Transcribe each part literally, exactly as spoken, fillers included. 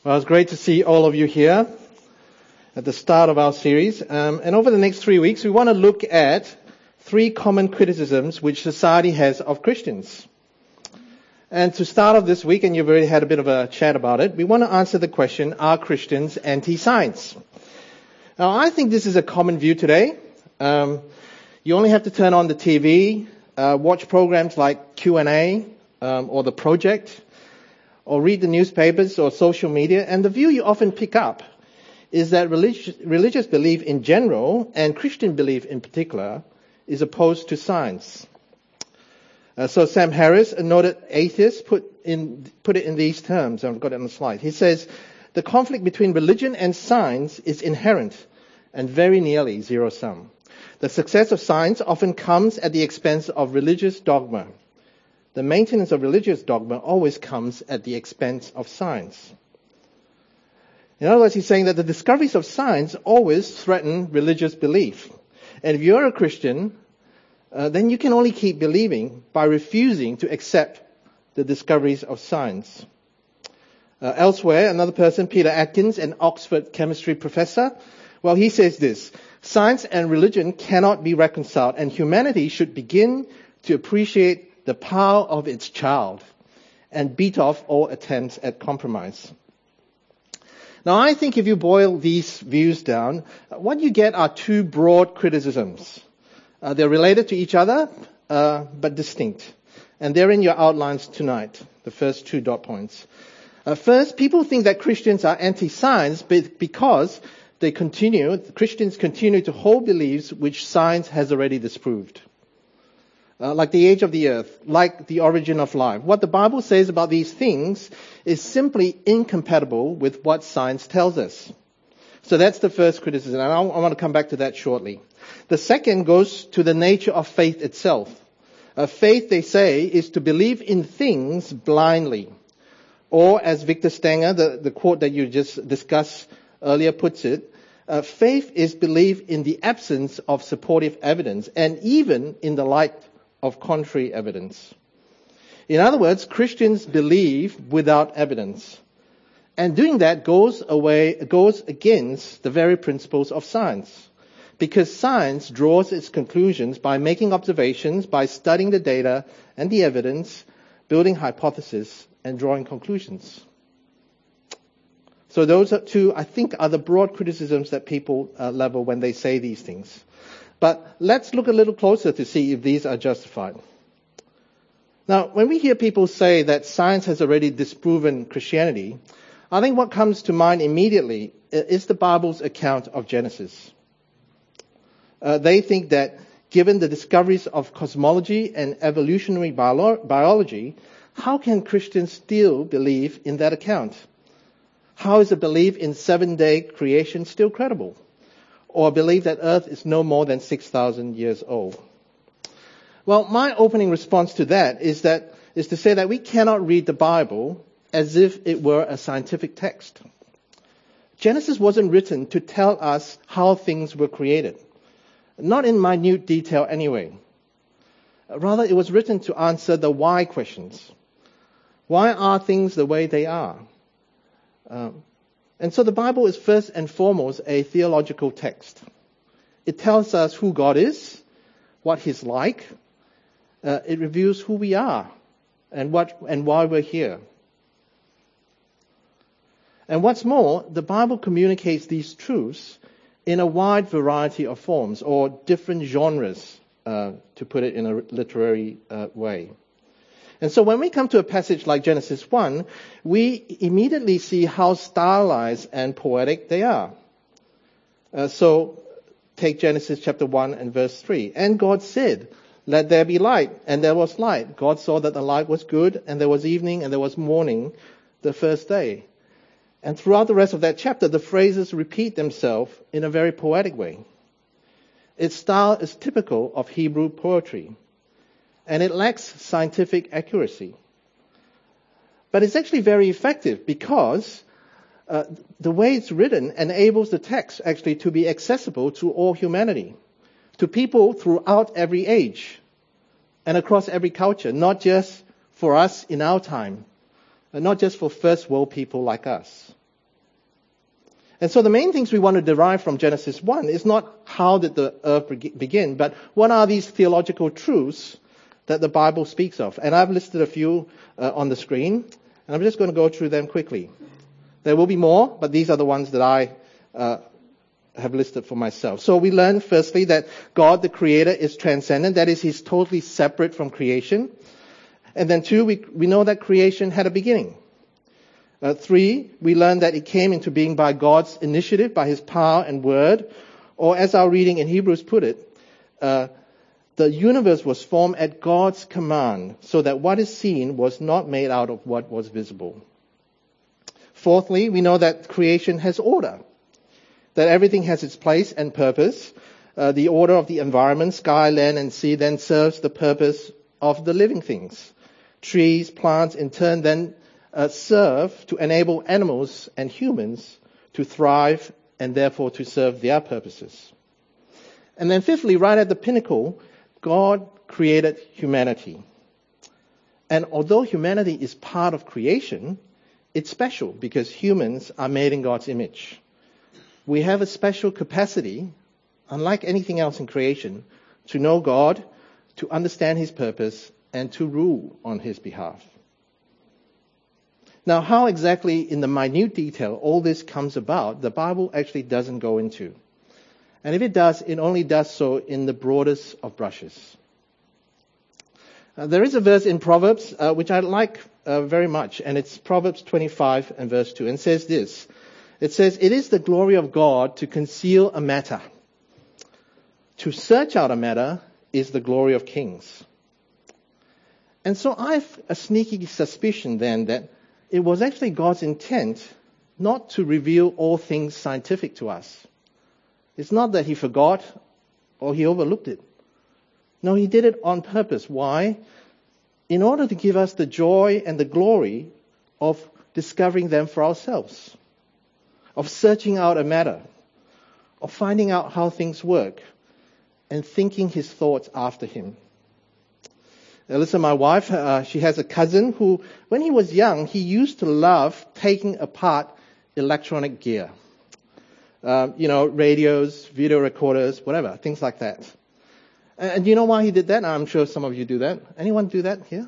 Well, it's great to see all of you here at the start of our series. Um, and over the next three weeks, we want to look at three common criticisms which society has of Christians. And to start off this week, and you've already had a bit of a chat about it, we want to answer the question, are Christians anti-science? Now, I think this is a common view today. Um, you only have to turn on the T V, uh, watch programs like Q and A um, or The Project, or read the newspapers or social media, and the view you often pick up is that religious, religious belief in general, and Christian belief in particular, is opposed to science. Uh, so Sam Harris, a noted atheist, put in put it in these terms. I've got it on the slide. He says, the conflict between religion and science is inherent and very nearly zero-sum. The success of science often comes at the expense of religious dogma. The maintenance of religious dogma always comes at the expense of science. In other words, he's saying that the discoveries of science always threaten religious belief. And if you're a Christian, uh, then you can only keep believing by refusing to accept the discoveries of science. Uh, elsewhere, another person, Peter Atkins, an Oxford chemistry professor, well, he says this: science and religion cannot be reconciled, and humanity should begin to appreciate the power of its child and beat off all attempts at compromise. Now, I think if you boil these views down, what you get are two broad criticisms. Uh, they're related to each other, uh, but distinct. And they're in your outlines tonight, the first two dot points. Uh, first, people think that Christians are anti-science because they continue, Christians continue to hold beliefs which science has already disproved. Uh, like the age of the earth, like the origin of life. What the Bible says about these things is simply incompatible with what science tells us. So that's the first criticism, and I, I want to come back to that shortly. The second goes to the nature of faith itself. Uh, faith, they say, is to believe in things blindly. Or, as Victor Stenger, the, the quote that you just discussed earlier, puts it, uh, faith is belief in the absence of supportive evidence, and even in the light of contrary evidence. In other words, Christians believe without evidence. And doing that goes away, goes against the very principles of science. Because science draws its conclusions by making observations, by studying the data and the evidence, building hypotheses, and drawing conclusions. So those are two, I think, are the broad criticisms that people uh, level when they say these things. But let's look a little closer to see if these are justified. Now, when we hear people say that science has already disproven Christianity, I think what comes to mind immediately is the Bible's account of Genesis. Uh, they think that given the discoveries of cosmology and evolutionary bio- biology, how can Christians still believe in that account? How is a belief in seven-day creation still credible? Or believe that Earth is no more than six thousand years old? Well, my opening response to that is that is to say that we cannot read the Bible as if it were a scientific text. Genesis wasn't written to tell us how things were created, not in minute detail anyway. Rather, it was written to answer the why questions. Why are things the way they are? Um, And so the Bible is first and foremost a theological text. It tells us who God is, what He's like. Uh, it reveals who we are and what and why we're here. And what's more, the Bible communicates these truths in a wide variety of forms or different genres, uh, to put it in a literary uh, way. And so when we come to a passage like Genesis one, we immediately see how stylized and poetic they are. Uh, so take Genesis chapter one and verse three. And God said, let there be light, and there was light. God saw that the light was good, and there was evening, and there was morning the first day. And throughout the rest of that chapter, the phrases repeat themselves in a very poetic way. Its style is typical of Hebrew poetry. And it lacks scientific accuracy. But it's actually very effective because uh, the way it's written enables the text actually to be accessible to all humanity, to people throughout every age and across every culture, not just for us in our time, and not just for first world people like us. And so the main things we want to derive from Genesis one is not how did the earth begin, but what are these theological truths that the Bible speaks of. And I've listed a few uh, on the screen, and I'm just going to go through them quickly. There will be more, but these are the ones that I uh, have listed for myself. So we learn firstly that God, the Creator, is transcendent. That is, He's totally separate from creation. And then two, we, we know that creation had a beginning. Uh, three, we learn that it came into being by God's initiative, by His power and word. Or as our reading in Hebrews put it, uh, the universe was formed at God's command, so that what is seen was not made out of what was visible. Fourthly, we know that creation has order, that everything has its place and purpose. Uh, the order of the environment, sky, land, and sea, then serves the purpose of the living things. Trees, plants, in turn, then uh, serve to enable animals and humans to thrive and therefore to serve their purposes. And then fifthly, right at the pinnacle, God created humanity. And although humanity is part of creation, it's special because humans are made in God's image. We have a special capacity, unlike anything else in creation, to know God, to understand His purpose, and to rule on His behalf. Now, how exactly in the minute detail all this comes about, the Bible actually doesn't go into. And if it does, it only does so in the broadest of brushes. Uh, there is a verse in Proverbs uh, which I like uh, very much, and it's Proverbs twenty-five and verse two, and says this. It says, "It is the glory of God to conceal a matter. To search out a matter is the glory of kings." And so I've a sneaky suspicion then that it was actually God's intent not to reveal all things scientific to us. It's not that He forgot or He overlooked it. No, He did it on purpose. Why? In order to give us the joy and the glory of discovering them for ourselves, of searching out a matter, of finding out how things work, and thinking His thoughts after Him. Alyssa, my wife, uh, she has a cousin who, when he was young, he used to love taking apart electronic gear. Um, you know, radios, video recorders, whatever, things like that. And, and do you know why he did that? I'm sure some of you do that. Anyone do that here?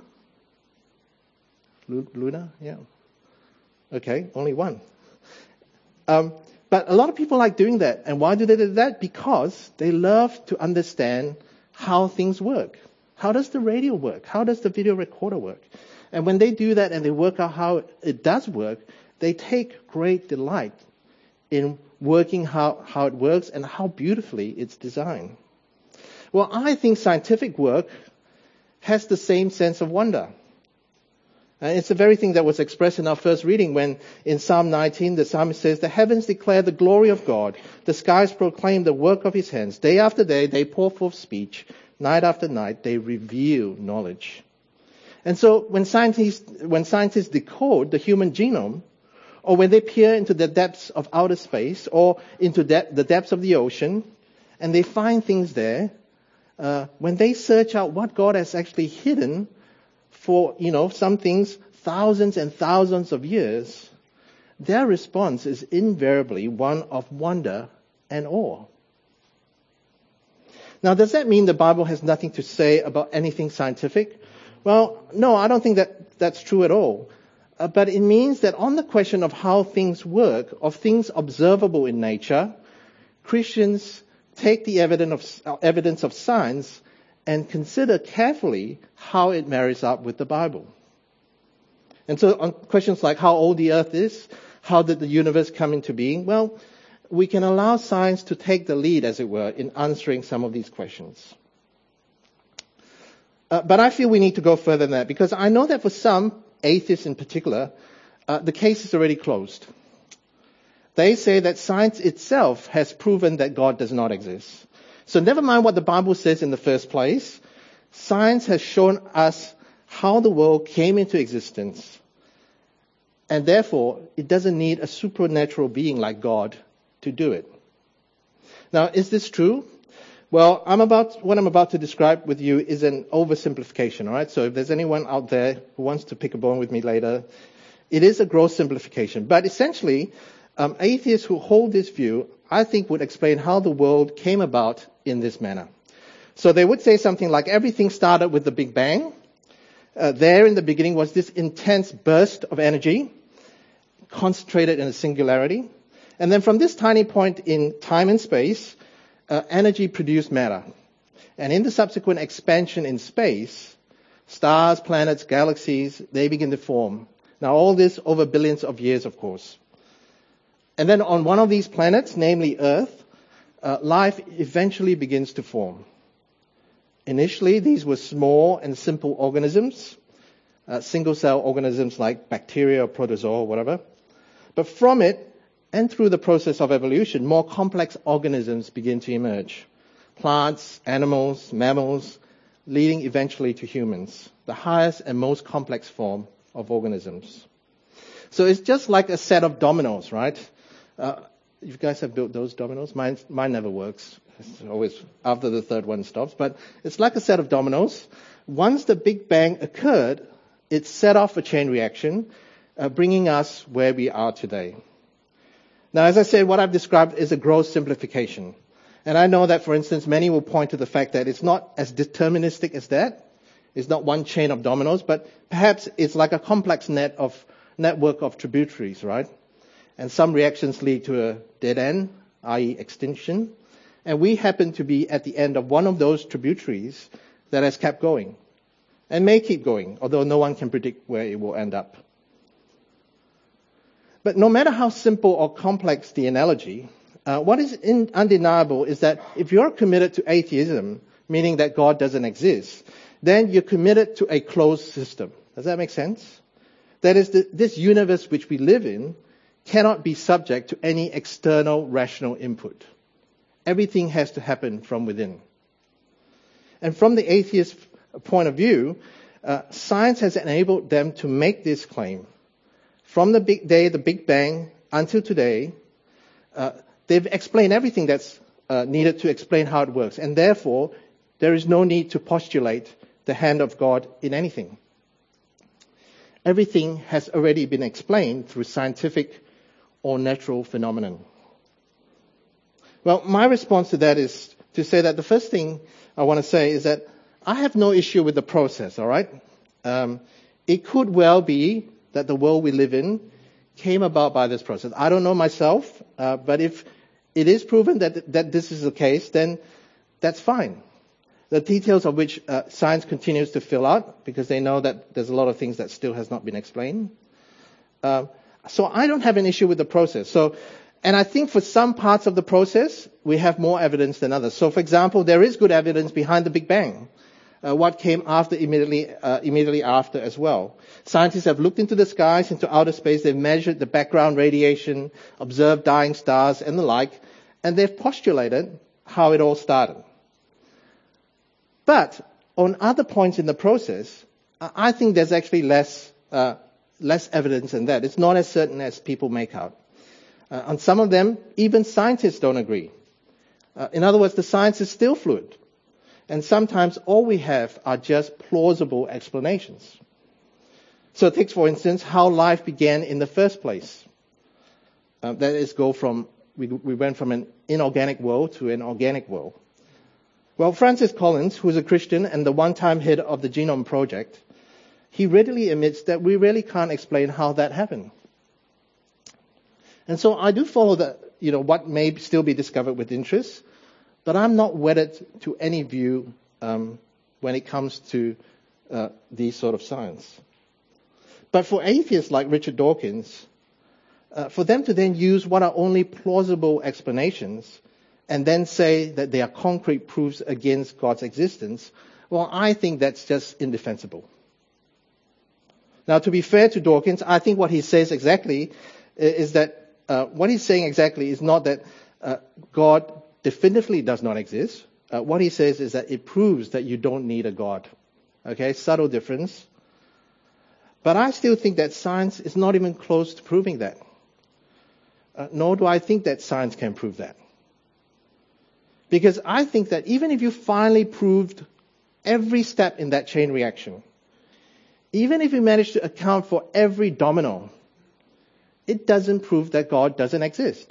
Lu- Luna? Yeah. Okay, only one. Um, but a lot of people like doing that. And why do they do that? Because they love to understand how things work. How does the radio work? How does the video recorder work? And when they do that and they work out how it does work, they take great delight in working how, how it works and how beautifully it's designed. Well, I think scientific work has the same sense of wonder. And it's the very thing that was expressed in our first reading when in Psalm nineteen the psalmist says, "The heavens declare the glory of God. The skies proclaim the work of His hands. Day after day they pour forth speech. Night after night they reveal knowledge." And so when scientists, when scientists decode the human genome, or when they peer into the depths of outer space, or into de- the depths of the ocean, and they find things there, uh, when they search out what God has actually hidden for, you know, some things thousands and thousands of years, their response is invariably one of wonder and awe. Now, does that mean the Bible has nothing to say about anything scientific? Well, no, I don't think that that's true at all. Uh, but it means that on the question of how things work, of things observable in nature, Christians take the evidence of, evidence of science and consider carefully how it marries up with the Bible. And so on questions like how old the earth is, how did the universe come into being, well, we can allow science to take the lead, as it were, in answering some of these questions. Uh, but I feel we need to go further than that, because I know that for some, atheists in particular, uh, the case is already closed. They say that science itself has proven that God does not exist. So never mind what the Bible says in the first place, science has shown us how the world came into existence, and therefore it doesn't need a supernatural being like God to do it. Now, is this true? Well, I'm about what I'm about to describe with you is an oversimplification, all right? So if there's anyone out there who wants to pick a bone with me later, it is a gross simplification. But essentially, Um, atheists who hold this view, I think, would explain how the world came about in this manner. So they would say something like everything started with the Big Bang. Uh, there in the beginning was this intense burst of energy, concentrated in a singularity. And then from this tiny point in time and space, uh, energy produced matter. And in the subsequent expansion in space, stars, planets, galaxies, they begin to form. Now all this over billions of years, of course. And then on one of these planets, namely Earth, uh, life eventually begins to form. Initially, these were small and simple organisms, uh, single-cell organisms like bacteria or protozoa or whatever. But from it, and through the process of evolution, more complex organisms begin to emerge. Plants, animals, mammals, leading eventually to humans, the highest and most complex form of organisms. So it's just like a set of dominoes, right? Uh, you guys have built those dominoes? Mine, mine never works. It's always after the third one stops. But it's like a set of dominoes. Once the Big Bang occurred, it set off a chain reaction, uh, bringing us where we are today. Now, as I said, what I've described is a gross simplification. And I know that, for instance, many will point to the fact that it's not as deterministic as that. It's not one chain of dominoes, but perhaps it's like a complex net of network of tributaries, right? And some reactions lead to a dead end, that is extinction. And we happen to be at the end of one of those tributaries that has kept going and may keep going, although no one can predict where it will end up. But no matter how simple or complex the analogy, uh, what is in, undeniable is that if you're committed to atheism, meaning that God doesn't exist, then you're committed to a closed system. Does that make sense? That is, the, this universe which we live in cannot be subject to any external rational input. Everything has to happen from within. And from the atheist point of view, uh, science has enabled them to make this claim. From the big day, the Big Bang, until today, uh, they've explained everything that's uh, needed to explain how it works. And therefore, there is no need to postulate the hand of God in anything. Everything has already been explained through scientific or natural phenomenon. Well, my response to that is to say that the first thing I want to say is that I have no issue with the process, all right? Um, it could well be that the world we live in came about by this process. I don't know myself, uh, but if it is proven that that this is the case, then that's fine. The details of which uh, science continues to fill out, because they know that there's a lot of things that still has not been explained. Uh, so I don't have an issue with the process. So, and I think for some parts of the process, we have more evidence than others. So, for example, there is good evidence behind the Big Bang. Uh, what came after immediately uh, immediately after as well. Scientists have looked into the skies, into outer space, they've measured the background radiation, observed dying stars and the like, and they've postulated how it all started. But on other points in the process, I think there's actually less uh, less evidence than that. It's not as certain as people make out. Uh, on some of them, even scientists don't agree. Uh, in other words, the science is still fluid. And sometimes all we have are just plausible explanations. So take, for instance, how life began in the first place. Uh, that is, go from we, we went from an inorganic world to an organic world. Well, Francis Collins, who is a Christian and the one-time head of the Genome Project, he readily admits that we really can't explain how that happened. And so I do follow that, you know, what may still be discovered with interest. But I'm not wedded to any view um, when it comes to uh, these sort of science. But for atheists like Richard Dawkins, uh, for them to then use what are only plausible explanations and then say that they are concrete proofs against God's existence, well, I think that's just indefensible. Now, to be fair to Dawkins, I think what he says exactly is that, uh, what he's saying exactly is not that uh, God definitively does not exist. Uh, what he says is that it proves that you don't need a God. Okay, subtle difference. But I still think that science is not even close to proving that. Uh, nor do I think that science can prove that. Because I think that even if you finally proved every step in that chain reaction, even if you managed to account for every domino, it doesn't prove that God doesn't exist.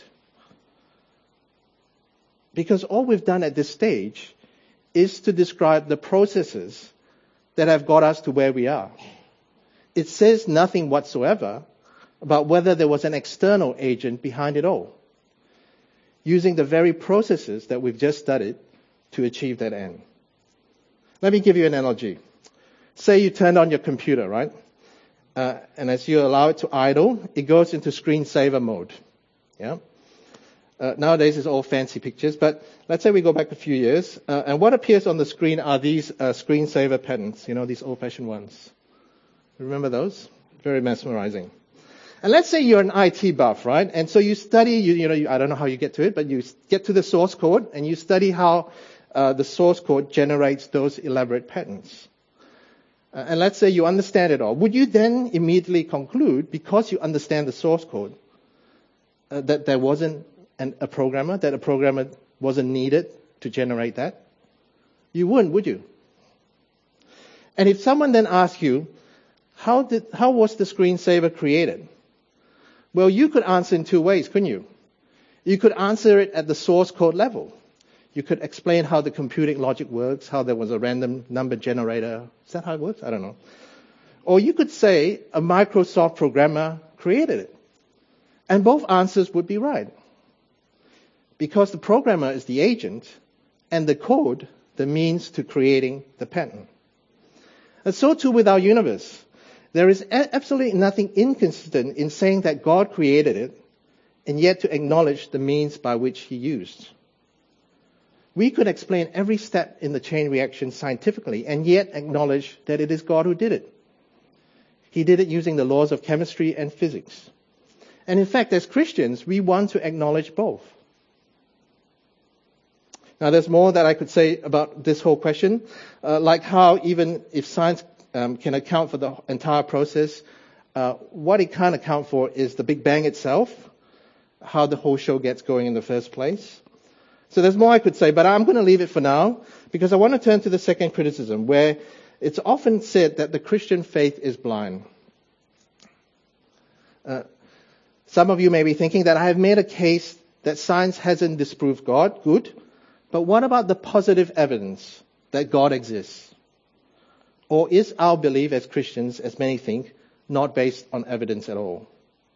Because all we've done at this stage is to describe the processes that have got us to where we are. It says nothing whatsoever about whether there was an external agent behind it all, using the very processes that we've just studied to achieve that end. Let me give you an analogy. Say you turn on your computer, right? Uh, and as you allow it to idle, it goes into screensaver mode. Yeah. Uh, nowadays it's all fancy pictures, but let's say we go back a few years, uh, and what appears on the screen are these uh, screensaver patterns, you know, these old-fashioned ones. Remember those? Very mesmerizing. And let's say you're an I T buff, right? And so you study, you, you know, you, I don't know how you get to it, but you get to the source code and you study how uh, the source code generates those elaborate patterns. Uh, and let's say you understand it all. Would you then immediately conclude, because you understand the source code, uh, that there wasn't an, a programmer, that a programmer wasn't needed to generate that? You wouldn't, would you? And if someone then asks you, how did, how was the screensaver created? Well, you could answer in two ways, couldn't you? You could answer it at the source code level. You could explain how the computing logic works, how there was a random number generator. Is that how it works? I don't know. Or you could say a Microsoft programmer created it. And both answers would be right. Because the programmer is the agent and the code the means to creating the pattern. And so too with our universe. There is absolutely nothing inconsistent in saying that God created it and yet to acknowledge the means by which he used. We could explain every step in the chain reaction scientifically and yet acknowledge that it is God who did it. He did it using the laws of chemistry and physics. And in fact, as Christians, we want to acknowledge both. Now, there's more that I could say about this whole question, uh, like how even if science um, can account for the entire process, uh, what it can't account for is the Big Bang itself, how the whole show gets going in the first place. So there's more I could say, but I'm going to leave it for now because I want to turn to the second criticism, where it's often said that the Christian faith is blind. Uh, some of you may be thinking that I have made a case that science hasn't disproved God. Good. But what about the positive evidence that God exists? Or is our belief as Christians, as many think, not based on evidence at all?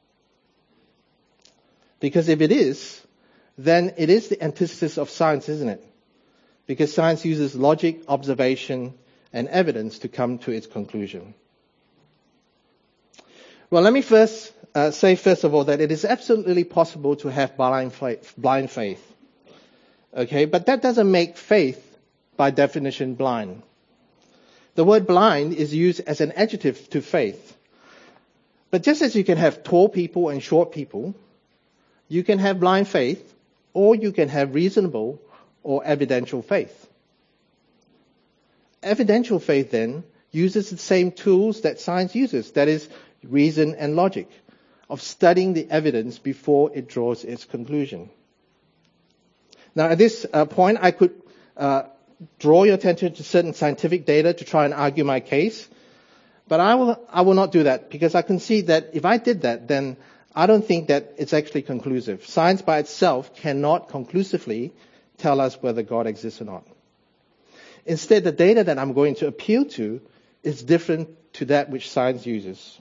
Because if it is, then it is the antithesis of science, isn't it? Because science uses logic, observation, and evidence to come to its conclusion. Well, let me first uh, say, first of all, that it is absolutely possible to have blind faith. Blind faith. Okay, but that doesn't make faith, by definition, blind. The word blind is used as an adjective to faith. But just as you can have tall people and short people, you can have blind faith, or you can have reasonable or evidential faith. Evidential faith, then, uses the same tools that science uses, that is, reason and logic, of studying the evidence before it draws its conclusion. Now, at this uh, point, I could uh, draw your attention to certain scientific data to try and argue my case, but I will, I will not do that, because I concede that if I did that, then I don't think that it's actually conclusive. Science by itself cannot conclusively tell us whether God exists or not. Instead, the data that I'm going to appeal to is different to that which science uses.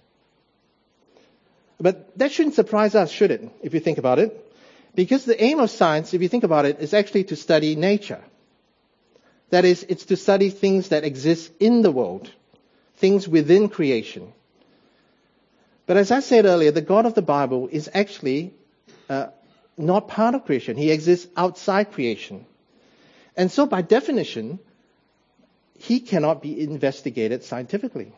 But that shouldn't surprise us, should it, if you think about it? Because the aim of science, if you think about it, is actually to study nature. That is, it's to study things that exist in the world, things within creation. But as I said earlier, the God of the Bible is actually uh, not part of creation. He exists outside creation. And so by definition, he cannot be investigated scientifically.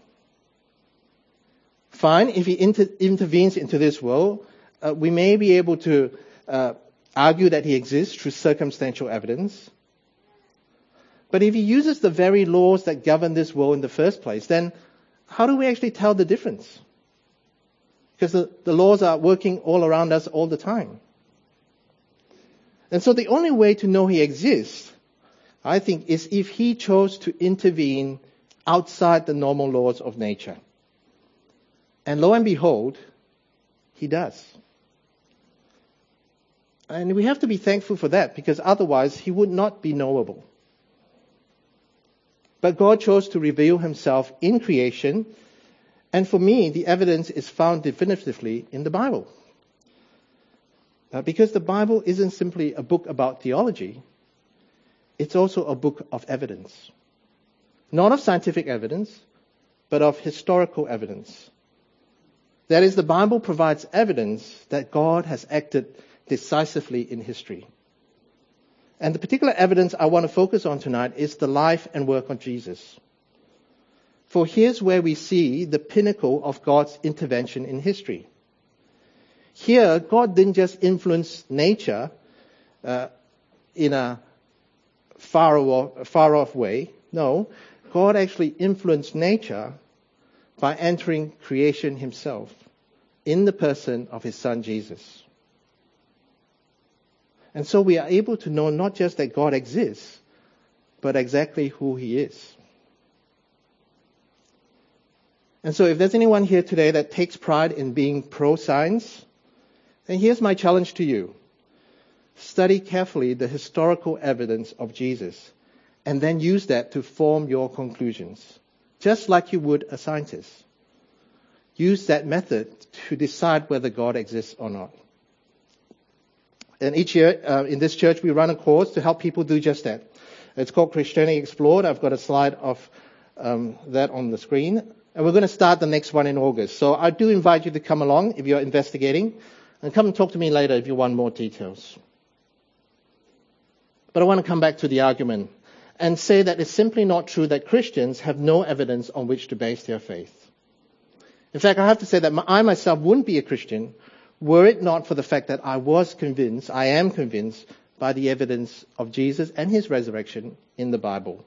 Fine, if he inter- intervenes into this world, uh, we may be able to uh, argue that he exists through circumstantial evidence. But if he uses the very laws that govern this world in the first place, then how do we actually tell the difference? Because the, the laws are working all around us all the time. And so the only way to know he exists, I think, is if he chose to intervene outside the normal laws of nature. And lo and behold, He does. And we have to be thankful for that, because otherwise he would not be knowable. But God chose to reveal himself in creation, and for me, the evidence is found definitively in the Bible. Uh, because the Bible isn't simply a book about theology, it's also a book of evidence. Not of scientific evidence, but of historical evidence. That is, the Bible provides evidence that God has acted decisively in history. And the particular evidence I want to focus on tonight is the life and work of Jesus. For here's where we see the pinnacle of God's intervention in history. Here, God didn't just influence nature uh, in a far off, far off way. No, God actually influenced nature by entering creation himself in the person of his son Jesus. And so we are able to know not just that God exists, but exactly who he is. And so if there's anyone here today that takes pride in being pro-science, then here's my challenge to you. Study carefully the historical evidence of Jesus, and then use that to form your conclusions, just like you would a scientist. Use that method to decide whether God exists or not. And each year uh, in this church, we run a course to help people do just that. It's called Christianity Explored. I've got a slide of um, that on the screen. And we're going to start the next one in August. So I do invite you to come along if you're investigating. And come and talk to me later if you want more details. But I want to come back to the argument and say that it's simply not true that Christians have no evidence on which to base their faith. In fact, I have to say that I myself wouldn't be a Christian were it not for the fact that I was convinced, I am convinced, by the evidence of Jesus and his resurrection in the Bible.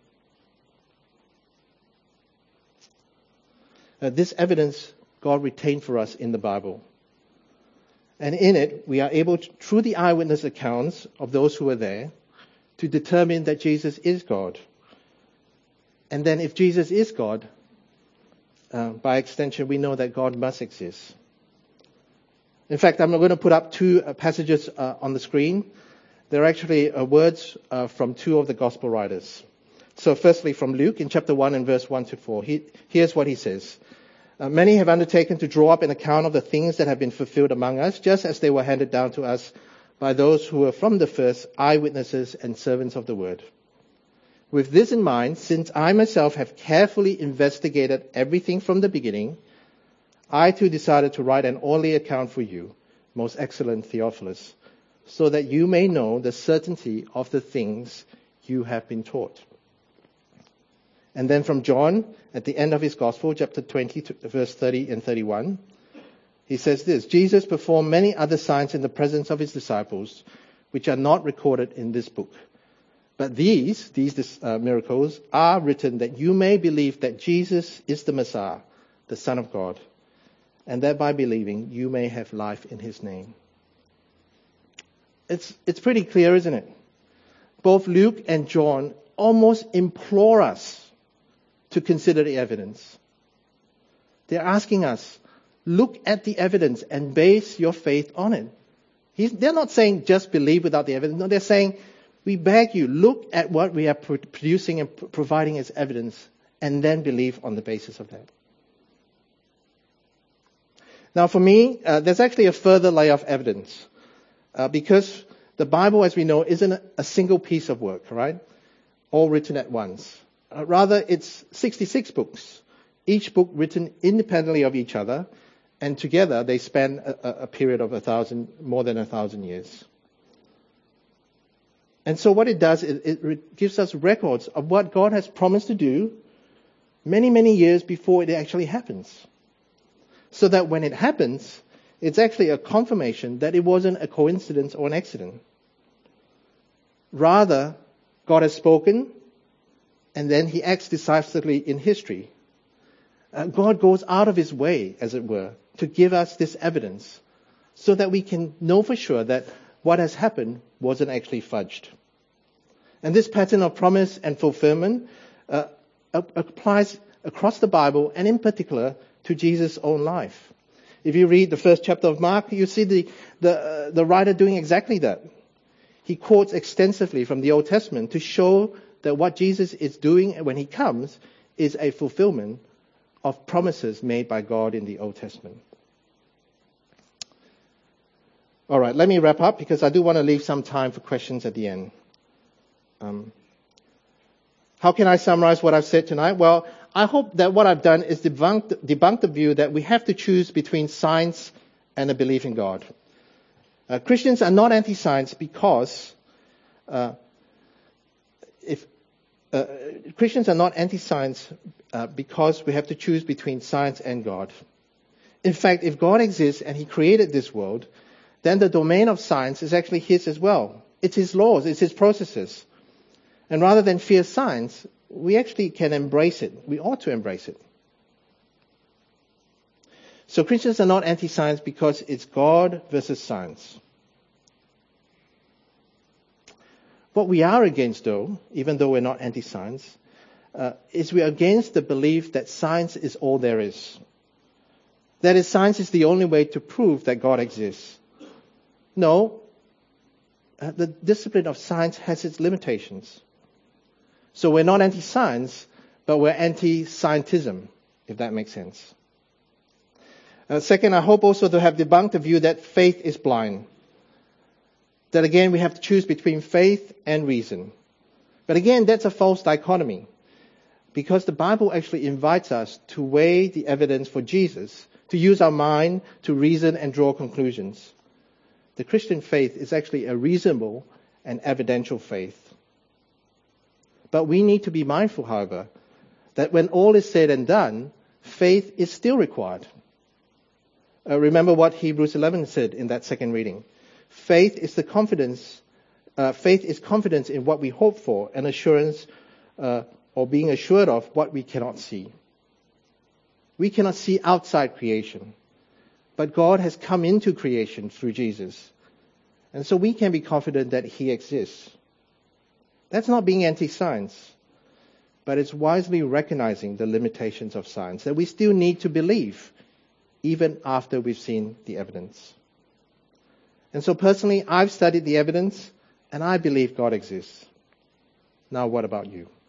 Uh, this evidence God retained for us in the Bible. And in it, we are able, to, through the eyewitness accounts of those who were there, to determine that Jesus is God. And then if Jesus is God, uh, by extension, we know that God must exist. In fact, I'm going to put up two uh, passages uh, on the screen. They're actually uh, words uh, from two of the gospel writers. So firstly, from Luke in chapter one and verse one to four. He, here's what he says. Uh, Many have undertaken to draw up an account of the things that have been fulfilled among us, just as they were handed down to us by those who were from the first eyewitnesses and servants of the word. With this in mind, since I myself have carefully investigated everything from the beginning, I too decided to write an orderly account for you, most excellent Theophilus, so that you may know the certainty of the things you have been taught. And then from John, at the end of his gospel, chapter twenty, verse thirty and thirty-one, he says this, Jesus performed many other signs in the presence of his disciples, which are not recorded in this book. But these, these uh, miracles are written that you may believe that Jesus is the Messiah, the Son of God, and that by believing you may have life in his name. It's, it's pretty clear, isn't it? Both Luke and John almost implore us to consider the evidence. They're asking us, look at the evidence and base your faith on it. He's, they're not saying just believe without the evidence. No, they're saying, we beg you, look at what we are producing and providing as evidence, and then believe on the basis of that. Now for me, uh, there's actually a further layer of evidence. Uh, because the Bible, as we know, isn't a, a single piece of work, right? All written at once. Uh, rather, it's sixty-six books, each book written independently of each other, and together they span a, a period of a thousand, more than a thousand years. And so what it does, it, it gives us records of what God has promised to do many, many years before it actually happens. So that when it happens, it's actually a confirmation that it wasn't a coincidence or an accident. Rather, God has spoken, and then he acts decisively in history. Uh, God goes out of his way, as it were, to give us this evidence so that we can know for sure that what has happened wasn't actually fudged. And this pattern of promise and fulfillment uh, applies across the Bible, and in particular to Jesus' own life. If you read the first chapter of Mark, you see the, the, uh, the writer doing exactly that. He quotes extensively from the Old Testament to show that what Jesus is doing when he comes is a fulfillment of promises made by God in the Old Testament. All right, let me wrap up because I do want to leave some time for questions at the end. Um, how can I summarize what I've said tonight? Well, I hope that what I've done is debunk, debunk the view that we have to choose between science and a belief in God. Uh, Christians are not anti-science because uh, if uh, Christians are not anti-science uh, because we have to choose between science and God. In fact, if God exists and he created this world, then the domain of science is actually his as well. It's his laws, it's his processes. And rather than fear science, we actually can embrace it. We ought to embrace it. So Christians are not anti-science because it's God versus science. What we are against, though, even though we're not anti-science, uh, is we're against the belief that science is all there is. That is, science is the only way to prove that God exists. No, uh, the discipline of science has its limitations. So we're not anti-science, but we're anti-scientism, if that makes sense. Uh, second, I hope also to have debunked the view that faith is blind. That again, we have to choose between faith and reason. But again, that's a false dichotomy. Because the Bible actually invites us to weigh the evidence for Jesus, to use our mind to reason and draw conclusions. The Christian faith is actually a reasonable and evidential faith. But we need to be mindful, however, that when all is said and done, faith is still required. Uh, remember what Hebrews eleven said in that second reading. Faith is the confidence, uh, faith is confidence in what we hope for and assurance uh, or being assured of what we cannot see. We cannot see outside creation, but God has come into creation through Jesus. And so we can be confident that he exists. That's not being anti-science, but it's wisely recognizing the limitations of science, that we still need to believe even after we've seen the evidence. And so personally, I've studied the evidence and I believe God exists. Now what about you?